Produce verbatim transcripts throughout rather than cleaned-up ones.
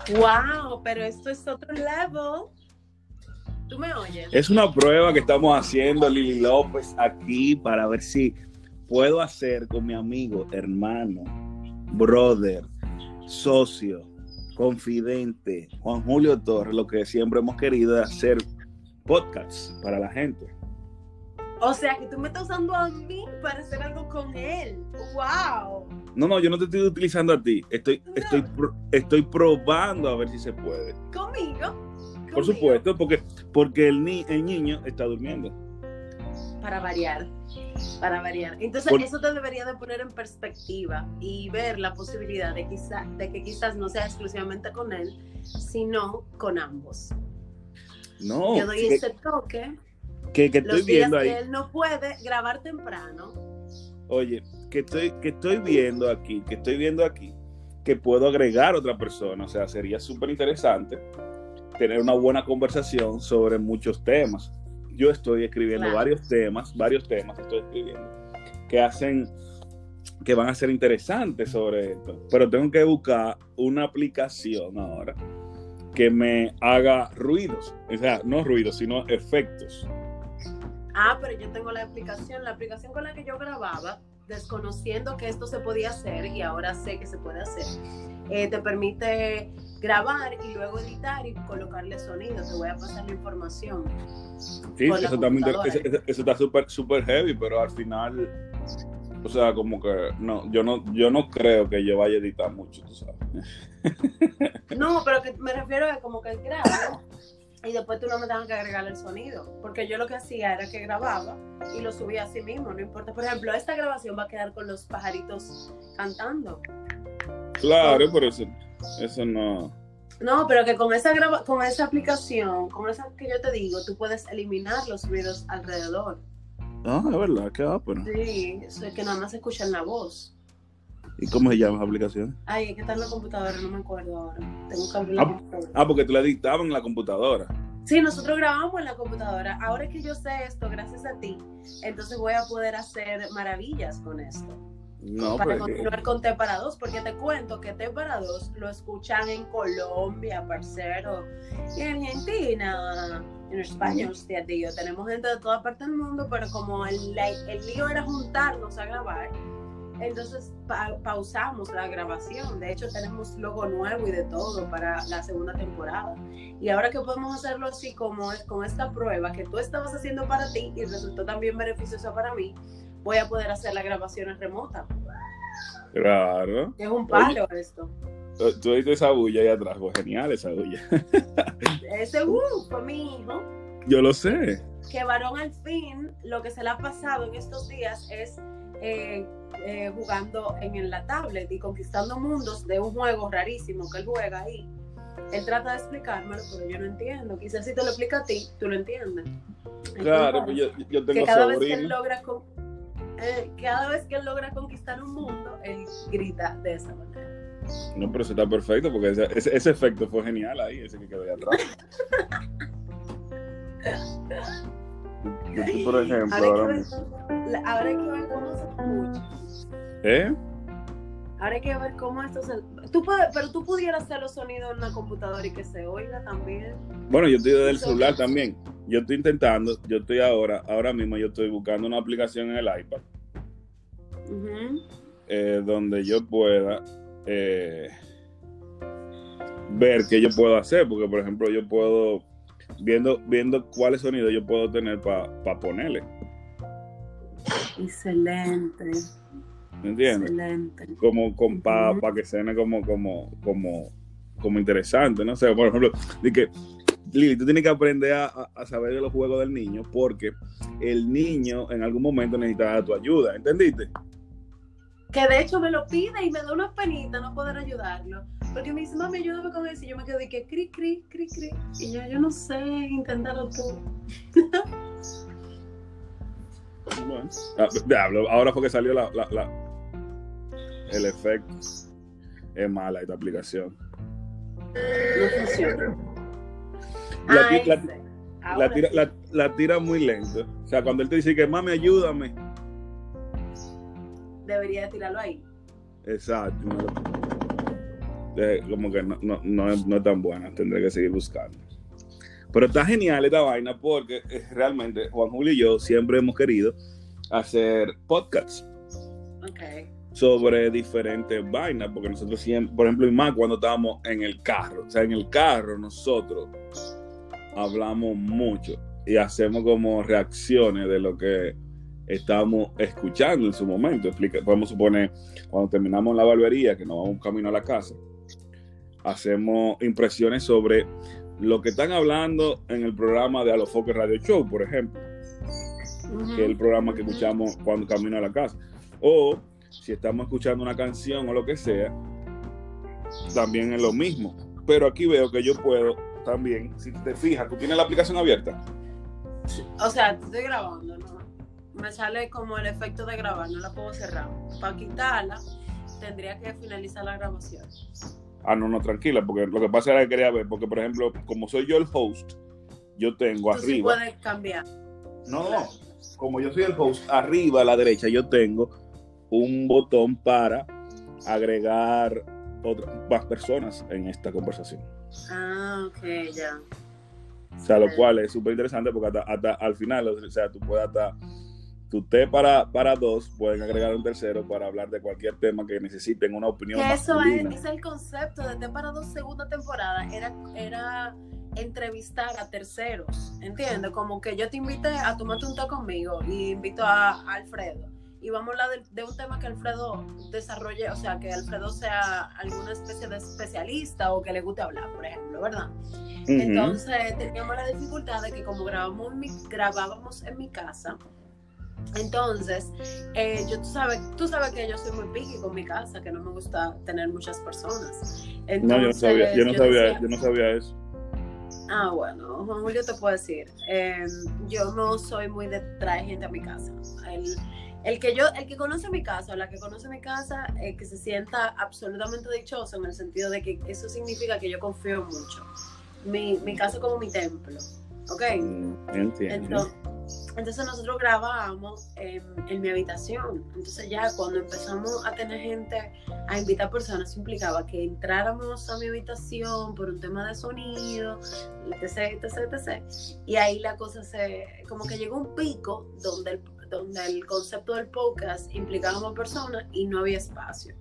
Wow, pero esto es otro level. ¿Tú me oyes? Es una prueba que estamos haciendo, Lili López, aquí para ver si puedo hacer con mi amigo, hermano, brother, socio, confidente, Juan Julio Torres, lo que siempre hemos querido es hacer podcasts para la gente. O sea, que tú me estás usando a mí para hacer algo con él. ¡Wow! No, no, yo no te estoy utilizando a ti. Estoy, No. estoy, estoy probando a ver si se puede. ¿Conmigo? Por ¿Conmigo? supuesto, porque, porque el, ni, el niño está durmiendo. Para variar. Para variar. Entonces, Por... eso te debería de poner en perspectiva y ver la posibilidad de, quizá, de que quizás no sea exclusivamente con él, sino con ambos. No. Yo doy que, ese toque. Que, que estoy los días viendo ahí. que él no puede grabar temprano. Oye, que estoy, que estoy viendo aquí, que estoy viendo aquí, que puedo agregar otra persona. O sea, sería súper interesante tener una buena conversación sobre muchos temas. Yo estoy escribiendo claro. varios temas, varios temas estoy escribiendo, que hacen, que van a ser interesantes sobre esto. Pero tengo que buscar una aplicación ahora que me haga ruidos. O sea, no ruidos, sino efectos. Ah, pero yo tengo la aplicación, la aplicación con la que yo grababa, desconociendo que esto se podía hacer y ahora sé que se puede hacer. Eh, te permite grabar y luego editar y colocarle sonido. Te voy a pasar la información. Sí, eso, también, eso, eso está súper super heavy, pero al final, o sea, como que no, yo no, yo no creo que yo vaya a editar mucho, tú sabes. No, pero que me refiero a como que graba y después tú no me tengas que agregar el sonido, porque yo lo que hacía era que grababa y lo subía a sí mismo, no importa. Por ejemplo, esta grabación va a quedar con los pajaritos cantando. Claro, por eso, eso no. No, pero que con esa graba, con esa aplicación, con esa que yo te digo, tú puedes eliminar los ruidos alrededor. Ah, es verdad, qué va, pero. Sí, eso es que nada más se escucha en la voz. ¿Y cómo se llama esa aplicación? Ay, es que está en la computadora, no me acuerdo ahora. Tengo que abrir la ah, computadora. Ah, porque tú la dictabas en la computadora. Sí, nosotros grabamos en la computadora. Ahora que yo sé esto, gracias a ti, entonces voy a poder hacer maravillas con esto. No, para pero continuar que... con T para dos, porque te cuento que T para dos lo escuchan en Colombia, parcero, y en Argentina, en España, hostia, tío. Tenemos gente de toda parte del mundo, pero como el, el lío era juntarnos a grabar, entonces pa pausamos la grabación. De hecho, tenemos logo nuevo y de todo para la segunda temporada. Y ahora que podemos hacerlo así como es, con esta prueba que tú estabas haciendo para ti y resultó también beneficiosa para mí, voy a poder hacer las grabaciones remotas. Claro. Es un palo. Oye, esto. Tú oíste esa bulla ahí atrás, fue genial esa bulla. Ese uh, fue mi hijo. Yo lo sé. Que varón al fin, lo que se le ha pasado en estos días es eh, eh, jugando en la tablet y conquistando mundos de un juego rarísimo que él juega ahí. Él trata de explicármelo, pero yo no entiendo. Quizás si te lo explica a ti, tú lo entiendes. Claro, pues yo, yo tengo que cada sobrino. Vez que él logra con, eh, cada vez que él logra conquistar un mundo, él grita de esa manera. No, pero eso está perfecto, porque ese, ese, ese efecto fue genial ahí, ese que quedó ahí atrás. Yo, por ejemplo, ahora, ahora, ahora hay que ver cómo se escucha. ¿Eh? Ahora hay que ver cómo esto se... Tú puedes, pero tú pudieras hacer los sonidos en una computadora y que se oiga también. Bueno, yo estoy desde el celular también. Yo estoy intentando, yo estoy ahora, ahora mismo yo estoy buscando una aplicación en el iPad. Uh-huh. eh, donde yo pueda eh, ver qué yo puedo hacer, porque por ejemplo yo puedo, viendo, viendo cuáles sonidos yo puedo tener para pa ponerle. Excelente. ¿Me entiendes? Excelente. Como, como para uh-huh. pa que suene como, como, como, como interesante, no sé, por ejemplo, de que Lili, tú tienes que aprender a, a saber de los juegos del niño, porque el niño en algún momento necesita tu ayuda, ¿entendiste? Que de hecho me lo pide y me da una penita no poder ayudarlo, porque me dice, mami, ayúdame con eso, y yo me quedo de que cri, cri, cri, cri, y yo, yo no sé, inténtalo tú. Bueno, diablo, ahora fue que salió la, la, la el efecto. Es mala esta aplicación. No funciona. La, ah, la, la, tira, sí. la, la tira muy lento. O sea, cuando él te dice que mami, ayúdame, debería de tirarlo ahí. exacto. eh, como que no, no, no, es, no es tan buena, tendré que seguir buscando. Pero está genial esta vaina porque eh, realmente Juan Julio y yo siempre hemos querido hacer podcasts Okay. sobre diferentes vainas, porque nosotros siempre, por ejemplo, y más cuando estábamos en el carro, o sea, en el carro nosotros hablamos mucho y hacemos como reacciones de lo que estamos escuchando en su momento. Explica, podemos suponer, cuando terminamos la barbería, que nos vamos camino a la casa, hacemos impresiones sobre lo que están hablando en el programa de Alofoque Radio Show, por ejemplo, uh-huh. que es el programa que escuchamos cuando camino a la casa. O si estamos escuchando una canción o lo que sea, también es lo mismo. Pero aquí veo que yo puedo también, si te fijas, ¿tú tienes la aplicación abierta? O sea, estoy grabando, ¿no? Me sale como el efecto de grabar, no la puedo cerrar. Para quitarla, tendría que finalizar la grabación. Ah, no, no, tranquila, porque lo que pasa era que quería ver, porque por ejemplo, como soy yo el host, yo tengo Tú arriba... sí puedes cambiar. No, no, como yo soy el host, arriba a la derecha yo tengo un botón para agregar otras, más personas en esta conversación. Ah, ok, ya. O sea, lo cual es súper interesante porque hasta, hasta al final, o sea, tú puedes hasta... Tu té para, para dos, pueden agregar un tercero para hablar de cualquier tema que necesiten una opinión que eso masculina. es, es el concepto de té para dos segunda temporada, era, era entrevistar a terceros, ¿entiendes? Como que yo te invité a tomarte un té conmigo y invito a, a Alfredo y vamos a hablar de, de un tema que Alfredo desarrolle, o sea, que Alfredo sea alguna especie de especialista o que le guste hablar, por ejemplo, ¿verdad? Uh-huh. Entonces teníamos la dificultad de que como grabamos en mi, grabábamos en mi casa, entonces, eh, yo, tú, sabes, tú sabes que yo soy muy picky con mi casa, que no me gusta tener muchas personas. Entonces, no, yo no sabía, yo no, yo sabía, decía, yo no sabía eso. Ah, bueno, Juan Julio te puedo decir, eh, yo no soy muy de traer gente a mi casa. El, el, que yo, el que conoce mi casa, o la que conoce mi casa, eh, que se sienta absolutamente dichoso en el sentido de que eso significa que yo confío mucho. Mi, mi casa es como mi templo, ¿ok? Entiendo. Entonces, Entonces nosotros grabábamos en, en mi habitación. Entonces ya cuando empezamos a tener gente, a invitar personas, implicaba que entráramos a mi habitación por un tema de sonido, etc, etc, etc. Y ahí la cosa se, como que llegó un pico donde el, donde el concepto del podcast implicaba más personas y no había espacio.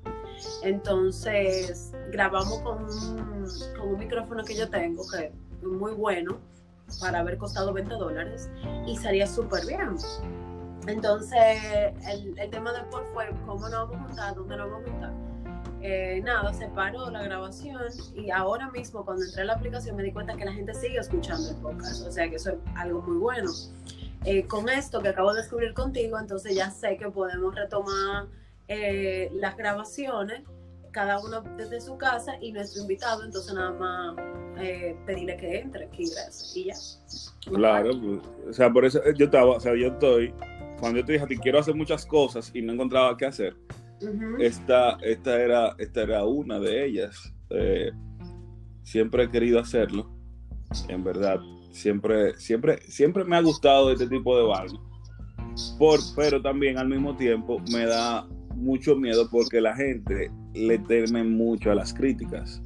Entonces grabamos con un, con un micrófono que yo tengo, que es muy bueno, para haber costado veinte dólares y salía súper bien. Entonces el, el tema después fue cómo nos vamos a juntar, dónde nos vamos a juntar. Eh, nada, se paró la grabación y ahora mismo cuando entré a la aplicación me di cuenta que la gente sigue escuchando el podcast, o sea que eso es algo muy bueno. Eh, con esto que acabo de descubrir contigo, entonces ya sé que podemos retomar eh, las grabaciones, cada uno desde su casa y nuestro invitado, entonces nada más eh, pedirle que entre, que ingrese y ya. Claro, pues, o sea, por eso yo estaba, o sea, yo estoy, cuando yo te dije a ti quiero hacer muchas cosas y no encontraba qué hacer, uh-huh. esta, esta, era, esta era una de ellas. Eh, siempre he querido hacerlo, en verdad, siempre, siempre, siempre me ha gustado este tipo de vaina, por, pero también al mismo tiempo me da mucho miedo porque la gente le teme mucho a las críticas.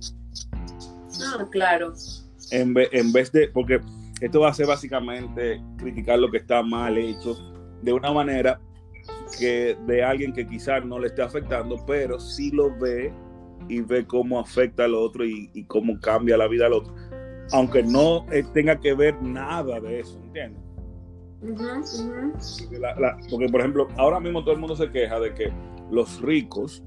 No, claro. En vez, en vez de, porque esto va a ser básicamente criticar lo que está mal hecho de una manera que de alguien que quizás no le esté afectando, pero sí lo ve y ve cómo afecta al otro y, y cómo cambia la vida al otro, aunque no eh, tenga que ver nada de eso, ¿entiendes? Uh-huh, uh-huh. Porque, la, la, porque por ejemplo ahora mismo todo el mundo se queja de que los ricos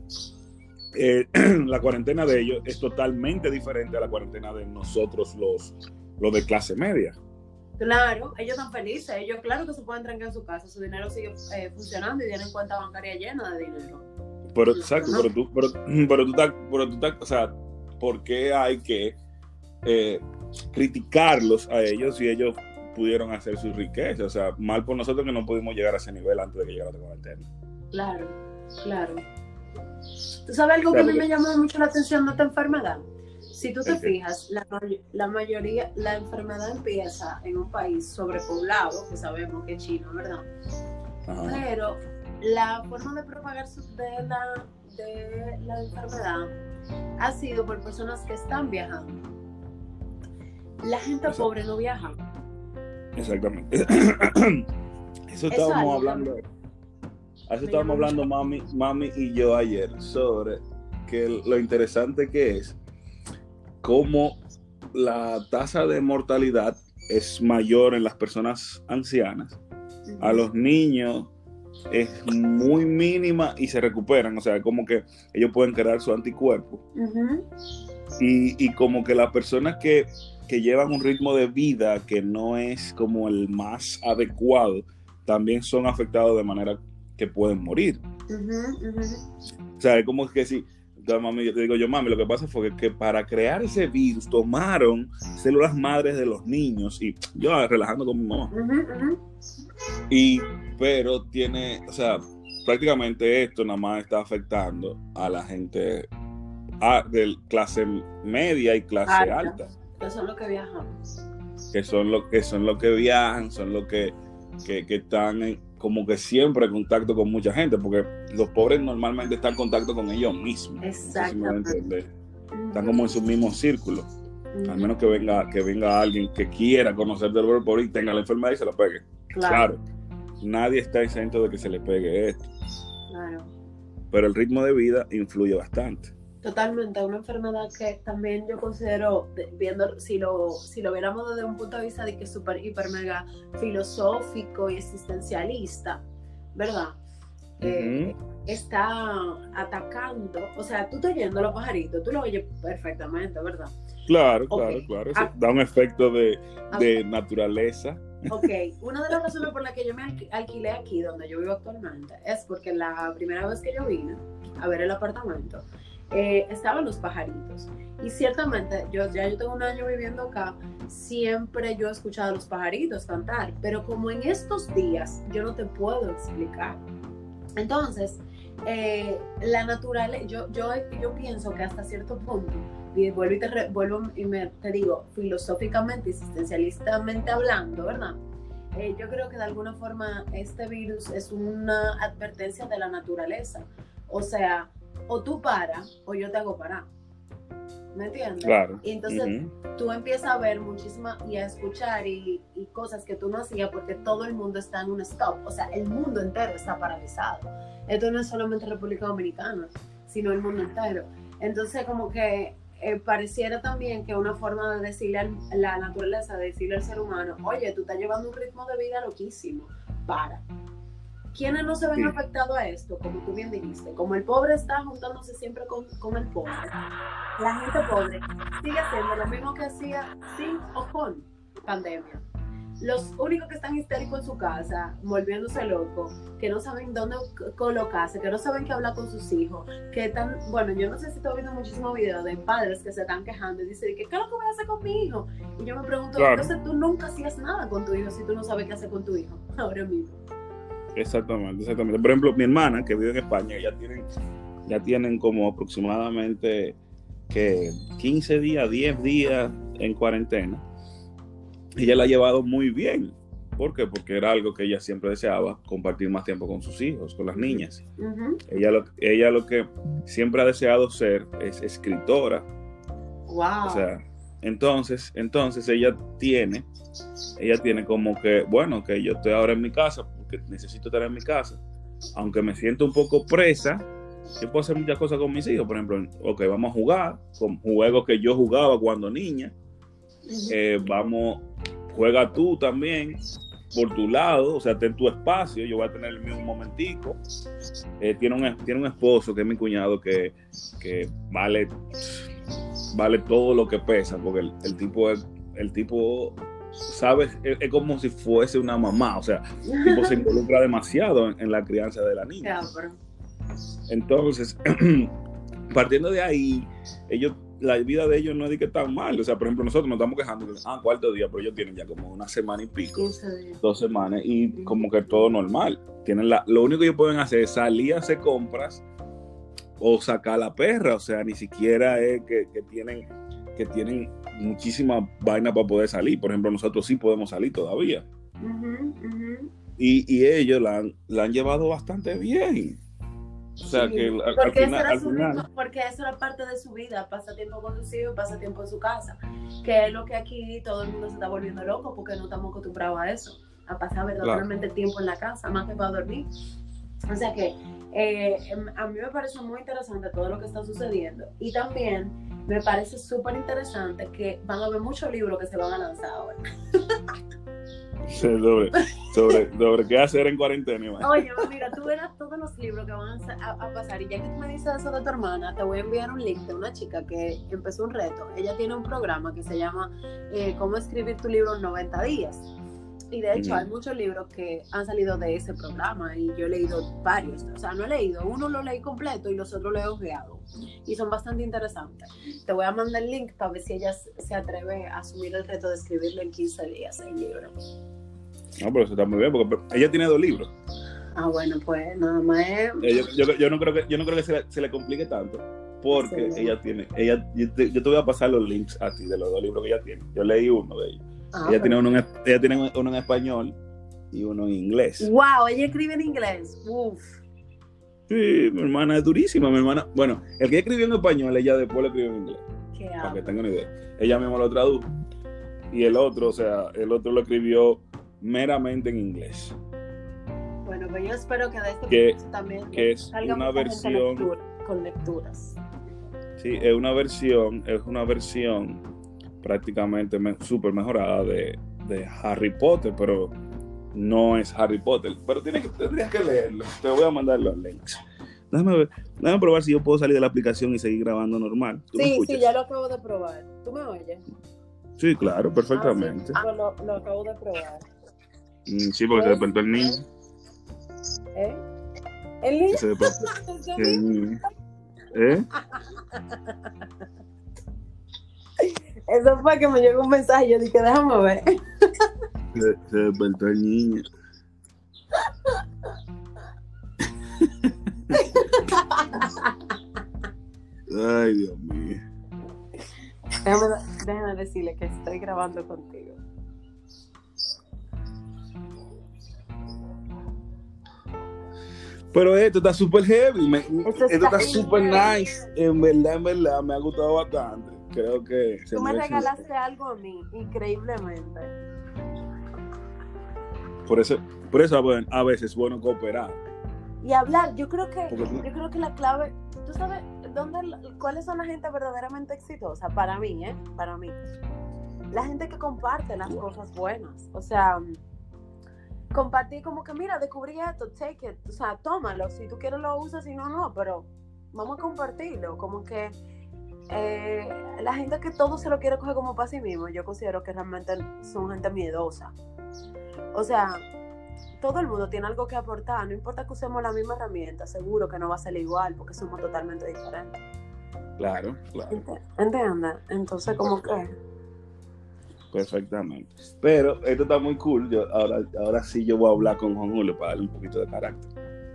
eh, la cuarentena de ellos es totalmente diferente a la cuarentena de nosotros los, los de clase media. Claro, ellos están felices, ellos claro que se pueden trancar en su casa, su dinero sigue eh, funcionando y tienen cuenta bancaria llena de dinero. Pero exacto, pero tú, pero, pero tú estás, pero tú estás, o sea, ¿por qué hay que eh, criticarlos a ellos si ellos pudieron hacer su riqueza? O sea, mal por nosotros que no pudimos llegar a ese nivel antes de que llegara la cuarentena. Claro, claro. ¿Tú sabes algo que a mí me llamó mucho la atención de esta enfermedad? Si tú te okay. fijas, la, la mayoría, la enfermedad empieza en un país sobrepoblado, que sabemos que es China, ¿verdad? Ajá. Pero la forma de propagarse de la, de la enfermedad ha sido por personas que están viajando. La gente Exacto. pobre no viaja. Exactamente. Eso estábamos Eso hablando. Eso estábamos hablando mami, mami y yo ayer sobre que lo interesante que es cómo la tasa de mortalidad es mayor en las personas ancianas. Uh-huh. A los niños es muy mínima y se recuperan, o sea, como que ellos pueden crear su anticuerpo. Uh-huh. y, y como que las personas que, que llevan un ritmo de vida que no es como el más adecuado, también son afectados de manera que pueden morir. Uh-huh, uh-huh. O sea, es como que si yo, mami, yo te digo yo, mami, lo que pasa fue que, que para crear ese virus tomaron células madres de los niños y yo relajando con mi mamá. Uh-huh, uh-huh. Y, pero tiene, o sea, prácticamente esto nada más está afectando a la gente a, de clase media y clase alta. alta. Que son los que viajan. Que son los que son los que viajan, son los que, que, que están en, como que siempre en contacto con mucha gente, porque los pobres normalmente están en contacto con ellos mismos. Exacto. No sé si me están como en su mismo círculo. Uh-huh. Al menos que venga, que venga alguien que quiera conocer del pobre y tenga la enfermedad y se la pegue. Claro. claro. Nadie está exento de que se le pegue esto. Claro. Pero el ritmo de vida influye bastante. Totalmente, una enfermedad que también yo considero, viendo si lo, si lo viéramos desde un punto de vista de que es súper, hiper, mega filosófico y existencialista, ¿verdad? Uh-huh. Eh, está atacando, o sea, tú estás oyendo a los pajaritos, tú lo oyes perfectamente, ¿verdad? Claro, okay. claro, claro, eso ah, da un efecto de, de ah, naturaleza. Ok, una de las razones por las que yo me alquilé aquí, donde yo vivo actualmente, es porque la primera vez que yo vine a ver el apartamento, Eh, estaban los pajaritos y ciertamente yo ya yo tengo un año viviendo acá, siempre yo he escuchado a los pajaritos cantar, pero como en estos días yo no te puedo explicar. Entonces eh, la naturaleza, yo, yo, yo pienso que hasta cierto punto, y vuelvo y te, re, vuelvo y me, te digo filosóficamente, existencialistamente hablando, ¿verdad? Eh, yo creo que de alguna forma este virus es una advertencia de la naturaleza, o sea, o tú paras o yo te hago parar, ¿me entiendes? Claro. Y entonces uh-huh. tú empiezas a ver muchísimas y a escuchar y, y cosas que tú no hacías porque todo el mundo está en un stop, o sea, el mundo entero está paralizado. Esto no es solamente República Dominicana, sino el mundo entero. Entonces como que eh, pareciera también que una forma de decirle a la naturaleza, de decirle al ser humano, oye, tú estás llevando un ritmo de vida loquísimo, para. ¿Quiénes no se ven sí. afectados a esto? Como tú bien dijiste, como el pobre está juntándose siempre con, con el pobre, la gente pobre sigue haciendo lo mismo que hacía sin o con pandemia. Los únicos que están histéricos en su casa, volviéndose locos, que no saben dónde colocarse, que no saben qué hablar con sus hijos, que están, bueno, yo no sé si te has visto muchísimos videos de padres que se están quejando y dicen, ¿qué es lo que voy a hacer con mi hijo? Y yo me pregunto, claro. Entonces tú nunca hacías nada con tu hijo si tú no sabes qué hacer con tu hijo ahora mismo. Exactamente, exactamente. Por ejemplo, mi hermana que vive en España, ya tienen, ya tienen como aproximadamente que quince días, diez días en cuarentena. Ella la ha llevado muy bien. ¿Por qué? Porque era algo que ella siempre deseaba, compartir más tiempo con sus hijos, con las niñas. Uh-huh. Ella, lo, ella lo que siempre ha deseado ser es escritora. Wow. O sea, entonces, entonces ella tiene, ella tiene como que, bueno, que yo estoy ahora en mi casa, que necesito estar en mi casa, aunque me siento un poco presa, yo puedo hacer muchas cosas con mis hijos. Por ejemplo, ok, vamos a jugar con juegos que yo jugaba cuando niña. Uh-huh. eh, vamos, juega tú también por tu lado, o sea, ten tu espacio, yo voy a tener el mío un momentico. Eh, tiene, un, tiene un esposo que es mi cuñado que, que vale vale todo lo que pesa, porque el, el tipo es, el tipo ¿sabes? Es, es como si fuese una mamá, o sea, el tipo se involucra demasiado en, en la crianza de la niña. Claro. Entonces, partiendo de ahí, ellos, la vida de ellos no es de que tan mal, o sea, por ejemplo, nosotros nos estamos quejando de, ah, cuarto día, pero ellos tienen ya como una semana y pico, dos semanas, y como que todo normal. Tienen la, lo único que ellos pueden hacer es salir a hacer compras o sacar la perra, o sea, ni siquiera es que, que tienen... que tienen muchísima vaina para poder salir. Por ejemplo, nosotros sí podemos salir todavía. Uh-huh, uh-huh. y, y ellos la han, la han llevado bastante bien. O sea, Sí, que al, al porque, eso final, era al su final ritmo, porque eso era parte de su vida, pasa tiempo con sus hijos, pasa tiempo en su casa, que es lo que aquí todo el mundo se está volviendo loco porque no estamos acostumbrados a eso, a pasar claro, verdaderamente tiempo en la casa, más que para dormir. O sea que eh, a mí me parece muy interesante todo lo que está sucediendo y también me parece súper interesante que van a haber muchos libros que se van a lanzar ahora. sobre, sobre, sobre qué hacer en cuarentena. Imagínate. Oye, mira, tú verás todos los libros que van a, a pasar y ya que tú me dices eso de tu hermana, te voy a enviar un link de una chica que empezó un reto. Ella tiene un programa que se llama eh, Cómo escribir tu libro en noventa días. Y de hecho, uh-huh, hay muchos libros que han salido de ese programa y yo he leído varios. O sea, no he leído, uno lo leí completo y los otros lo he ojeado. Y son bastante interesantes. Te voy a mandar el link para ver si ella se atreve a asumir el reto de escribirlo en quince días, el libro. No, pero eso está muy bien, porque ella tiene dos libros. Ah, bueno, pues nada más es... Yo, yo, yo no creo que, yo no creo que se, le, se le complique tanto, porque sí, ella tiene, ella, yo te, yo te voy a pasar los links a ti de los dos libros que ella tiene. Yo leí uno de ellos. Ah, ella, tiene uno en, ella tiene uno en español y uno en inglés. ¡Wow! Ella escribe en inglés. ¡Uf! Sí, mi hermana es durísima, mi hermana. Bueno, el que escribió en español, ella después lo escribió en inglés. ¿Qué para que tengan una idea. Ella misma lo tradujo. Y el otro, o sea, el otro lo escribió meramente en inglés. Bueno, pues yo espero que de este que, también que es una versión lectura, con lecturas. Sí, es una versión, es una versión prácticamente me, súper mejorada de, de Harry Potter, pero no es Harry Potter. Pero tienes que, tendrías que leerlo. Te voy a mandar los links. Déjame ver, déjame probar si yo puedo salir de la aplicación y seguir grabando normal. Sí, sí, ya lo acabo de probar. ¿Tú me oyes? Sí, claro, perfectamente. Ah, sí. lo, lo acabo de probar. Sí, porque se despertó el niño. ¿Eh? ¿El niño? Se despertó. El niño. ¿Eh? Eso fue que me llegó un mensaje. Yo dije, déjame ver. Se, se despertó el niño. Ay, Dios mío. Déjame, déjame decirle que estoy grabando contigo. Pero esto está súper heavy, me, esto está súper nice, en verdad, en verdad, me ha gustado bastante. Creo que... Tú me regalaste ser. algo a mí, increíblemente. Por eso, por eso bueno, a veces es bueno cooperar. Y hablar, yo creo que, Porque, yo creo que la clave, ¿tú sabes dónde, cuáles son la gente verdaderamente exitosa? Para mí, ¿eh? Para mí. La gente que comparte las wow. cosas buenas, o sea... compartir como que mira, descubrí esto, take it, o sea, tómalo, si tú quieres lo usas, si no, no, pero vamos a compartirlo, como que eh, la gente que todo se lo quiere coger como para sí mismo, yo considero que realmente son gente miedosa, o sea, todo el mundo tiene algo que aportar, no importa que usemos la misma herramienta, seguro que no va a ser igual, porque somos totalmente diferentes. Claro, claro. ¿Entiendes? Entonces, como que... Perfectamente. Pero esto está muy cool. Yo, ahora, ahora sí yo voy a hablar con Juan Julio para darle un poquito de carácter.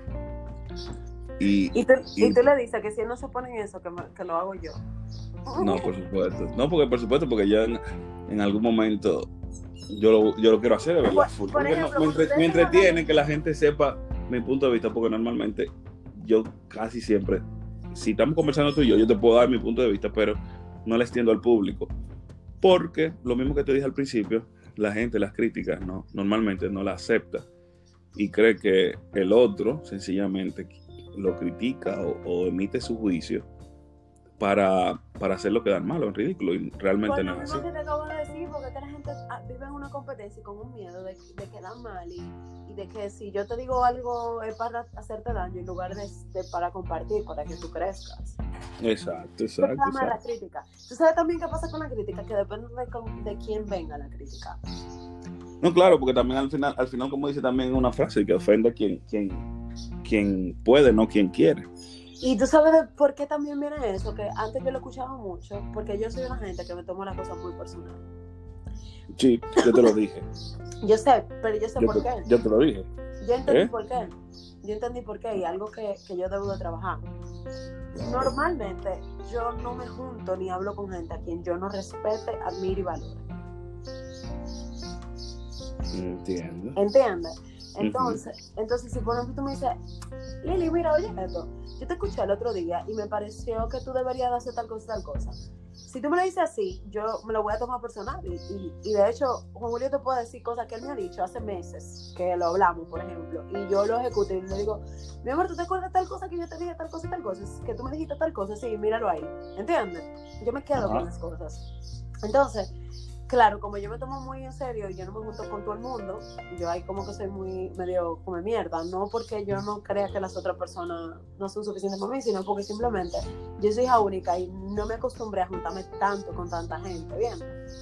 Y, ¿Y, tú, y, y tú le dices que si él no se pone en eso, que, me, que lo hago yo. No, por supuesto. No, porque por supuesto, porque ya en, en algún momento yo lo, yo lo quiero hacer de verdad. Por, por ejemplo, no, me, entre, me entretiene no... que la gente sepa mi punto de vista, porque normalmente yo casi siempre, si estamos conversando tú y yo, yo te puedo dar mi punto de vista, pero no le extiendo al público. Porque, lo mismo que te dije al principio, la gente las críticas no, normalmente no las acepta y cree que el otro sencillamente lo critica o, o emite su juicio para, para hacerlo quedar malo, en ridículo, y realmente bueno, no es así. así. Que te acabo de decir, porque que la gente vive en una competencia con un miedo de, de quedar mal y, y de que si yo te digo algo es para hacerte daño en lugar de, de para compartir, para que tú crezcas. Exacto, exacto. Pero exacto. La crítica. Tú sabes también qué pasa con la crítica, que depende de, de quién venga la crítica. No, claro, porque también al final, al final como dice también una frase, que ofende a quien, quien, quien puede, no quien quiere. Y tú sabes de por qué también viene eso, que antes yo lo escuchaba mucho, porque yo soy una gente que me tomo las cosas muy personal. Sí, yo te lo dije. Yo sé, pero yo sé yo por te, qué. Yo te lo dije. Yo entendí ¿Eh? por qué. Yo entendí por qué y algo que, que yo debo de trabajar. Normalmente yo no me junto ni hablo con gente a quien yo no respete, admire y valore. Entiendo. ¿Entiendes? Entonces, uh-huh. entonces si por ejemplo tú me dices, Lili, mira, oye esto, yo te escuché el otro día y me pareció que tú deberías de hacer tal cosa, tal cosa. Si tú me lo dices así, yo me lo voy a tomar personal. Y, y, y de hecho, Juan Julio te puede decir cosas que él me ha dicho hace meses, que lo hablamos, por ejemplo, y yo lo ejecuto y le digo, mi amor, ¿tú te acuerdas de tal cosa que yo te dije, tal cosa, tal cosa? Que tú me dijiste tal cosa, sí, míralo ahí. ¿Entiendes? Yo me quedo uh-huh. con las cosas. Entonces, claro, como yo me tomo muy en serio y yo no me junto con todo el mundo, yo ahí como que soy muy medio come mierda, no porque yo no crea que las otras personas no son suficientes para mí, sino porque simplemente yo soy hija única y no me acostumbré a juntarme tanto con tanta gente, ¿bien?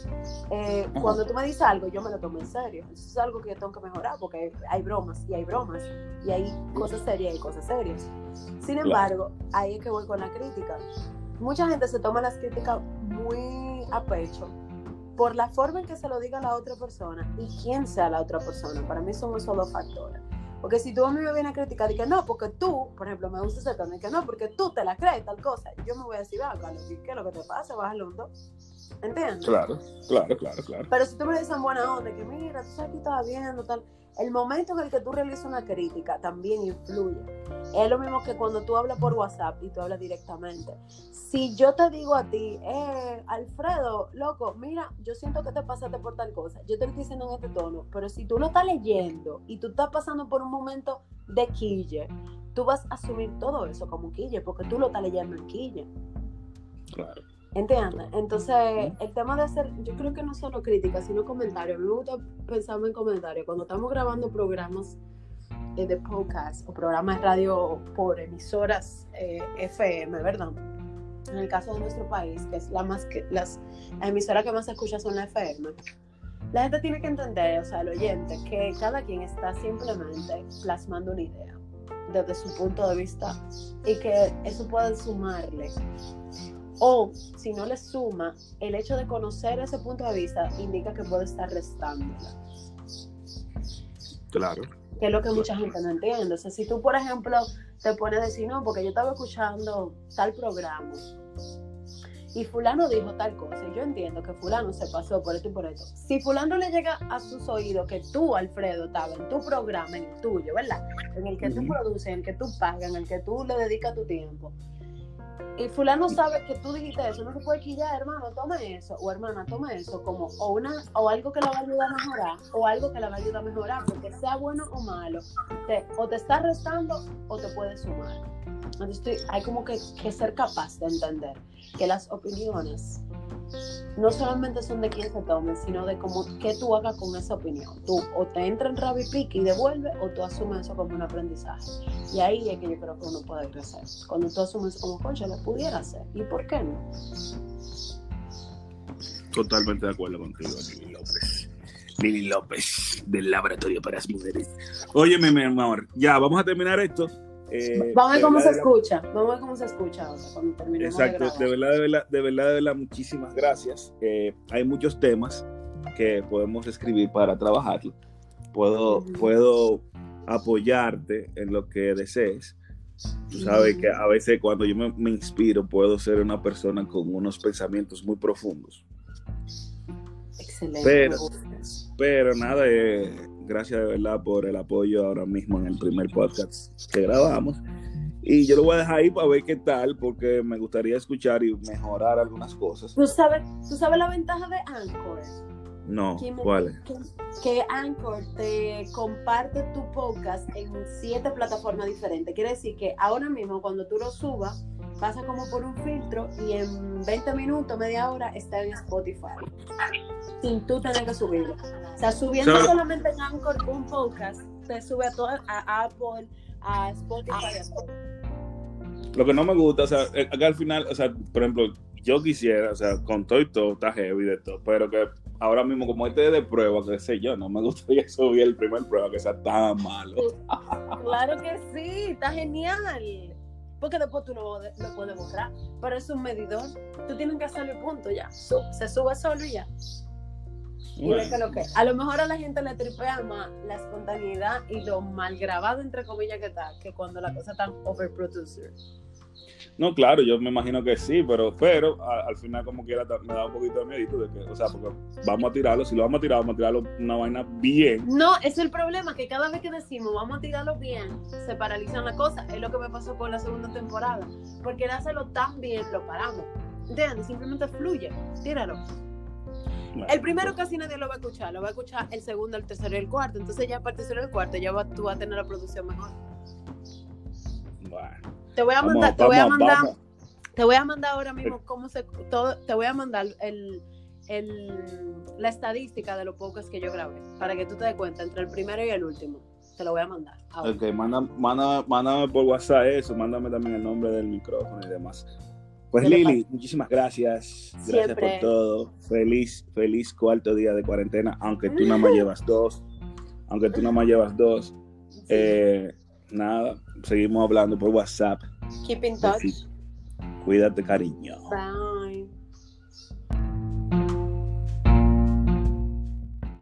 Eh, uh-huh. Cuando tú me dices algo, yo me lo tomo en serio. Eso es algo que yo tengo que mejorar porque hay bromas y hay bromas y hay cosas serias y cosas serias. Sin embargo, ahí es que voy con la crítica. Mucha gente se toma las críticas muy a pecho por la forma en que se lo diga a la otra persona y quién sea la otra persona. Para mí son esos dos factores. Porque si tú a mí me vienes a criticar y que no, porque tú, por ejemplo, me gusta ese tono y que no, porque tú te la crees, tal cosa, yo me voy a decir, ah, Carlos, ¿qué es lo que te pasa? Bájalo un dos. ¿Entiendes? Claro, claro, claro, claro. Pero si tú me dices en buena onda, que mira, tú sabes que estaba viendo, tal, el momento en el que tú realizas una crítica también influye. Es lo mismo que cuando tú hablas por WhatsApp y tú hablas directamente. Si yo te digo a ti, eh, Alfredo, loco, mira, yo siento que te pasaste por tal cosa, yo te lo estoy diciendo en este tono, pero si tú lo estás leyendo y tú estás pasando por un momento de quille, tú vas a asumir todo eso como quille, porque tú lo estás leyendo en quille. Claro. ¿Entiendes? Entonces, el tema de hacer, yo creo que no solo críticas, sino comentarios. Me gusta pensar en comentarios. Cuando estamos grabando programas eh, de podcast o programas de radio por emisoras eh, F M, ¿verdad? En el caso de nuestro país, que es la más que, las la emisora que más se escucha son la F M. La gente tiene que entender, o sea, el oyente, que cada quien está simplemente plasmando una idea desde su punto de vista y que eso puede sumarle. O, si no le suma, el hecho de conocer ese punto de vista indica que puede estar restándola. Claro. Que es lo que mucha gente no entiende. O sea, si tú, por ejemplo, te pones a decir, no, porque yo estaba escuchando tal programa y fulano dijo tal cosa, y yo entiendo que fulano se pasó por esto y por esto. Si fulano le llega a sus oídos que tú, Alfredo, estabas en tu programa, en el tuyo, ¿verdad? En el que tú produces, en el que tú pagas, en el que tú le dedicas tu tiempo, y fulano sabe que tú dijiste eso, no se puede quillar, hermano, tome eso, o hermana, tome eso, como o una o algo que la va a ayudar a mejorar, o algo que la va a ayudar a mejorar, porque sea bueno o malo, te, o te está restando o te puede sumar. Entonces hay como que, que ser capaz de entender que las opiniones no solamente son de quién se tome, sino de cómo, qué tú hagas con esa opinión. Tú o te entra en rabia y pique y devuelve, o tú asumes eso como un aprendizaje. Y ahí es que yo creo que uno puede crecer. Cuando tú asumes como concha, lo pudiera hacer. ¿Y por qué no? Totalmente de acuerdo contigo, Lili López. Lili López, del Laboratorio para las Mujeres. Óyeme, mi amor, ya, vamos a terminar esto. Eh, vamos a ver cómo se escucha, vamos a ver cómo se escucha ahora, cuando terminemos. Exacto, de, de verdad, de verdad, de verdad, de verdad, muchísimas gracias. Eh, hay muchos temas que podemos escribir para trabajarlo. Puedo, uh-huh. puedo apoyarte en lo que desees. Tú sabes uh-huh. que a veces cuando yo me, me inspiro puedo ser una persona con unos pensamientos muy profundos. Excelente. Pero, pero nada, eh, gracias de verdad por el apoyo ahora mismo en el primer podcast que grabamos. Y yo lo voy a dejar ahí para ver qué tal, porque me gustaría escuchar y mejorar algunas cosas. ¿Tú sabes, ¿tú sabes la ventaja de Anchor? No, ¿cuál es? Que, que Anchor te comparte tu podcast en siete plataformas diferentes. Quiere decir que ahora mismo cuando tú lo subas, pasa como por un filtro y en veinte minutos, media hora, está en Spotify. Sin tú tener que subirlo. O sea, subiendo so, solamente en Anchor un podcast, te sube a, toda, a Apple, a Spotify, a todo. Lo que no me gusta, o sea, acá al final, o sea, por ejemplo, yo quisiera, o sea, con todo y todo, está heavy de todo, pero que ahora mismo, como este es de prueba, que sé yo, no me gustaría subir el primer prueba que sea tan malo. Claro que sí, está genial. Porque después tú lo, lo puedes borrar, pero es un medidor. Tú tienes que hacerlo y punto, ya. Se sube solo y ya. Bueno. Y que lo que, a lo mejor a la gente le tripea más la espontaneidad y lo mal grabado, entre comillas, que está, que cuando la cosa está overproduced. No, claro, yo me imagino que sí, pero, pero a- al final como quiera ta- me da un poquito de miedo, de que, o sea, porque vamos a tirarlo, si lo vamos a tirar, vamos a tirarlo una vaina bien. No, es el problema, que cada vez que decimos vamos a tirarlo bien, se paralizan las cosas. Es lo que me pasó con la segunda temporada. Porque era hacerlo tan bien, lo paramos. ¿Entiendes? Simplemente fluye, tíralo. Bueno, El primero casi nadie lo va a escuchar, lo va a escuchar el segundo, el tercero y el cuarto. Entonces ya para el tercero y el cuarto ya va, tú vas a tener la producción mejor. bueno. Te voy a Vamos, mandar, te voy a vamos, mandar, vamos. te voy a mandar ahora mismo cómo se todo, te voy a mandar el, el la estadística de los podcasts que yo grabé, para que tú te des cuenta entre el primero y el último. Te lo voy a mandar ahora. Ok, manda, manda, mándame por WhatsApp eso, mándame también el nombre del micrófono y demás. Pues ¿Qué le Lili, muchísimas gracias. Gracias Siempre. por todo. Feliz, feliz cuarto día de cuarentena, aunque tú nada más llevas dos. Aunque tú nada más llevas dos. Sí. Eh, nada, seguimos hablando por WhatsApp. Keep in touch. Cuídate, cariño. Bye.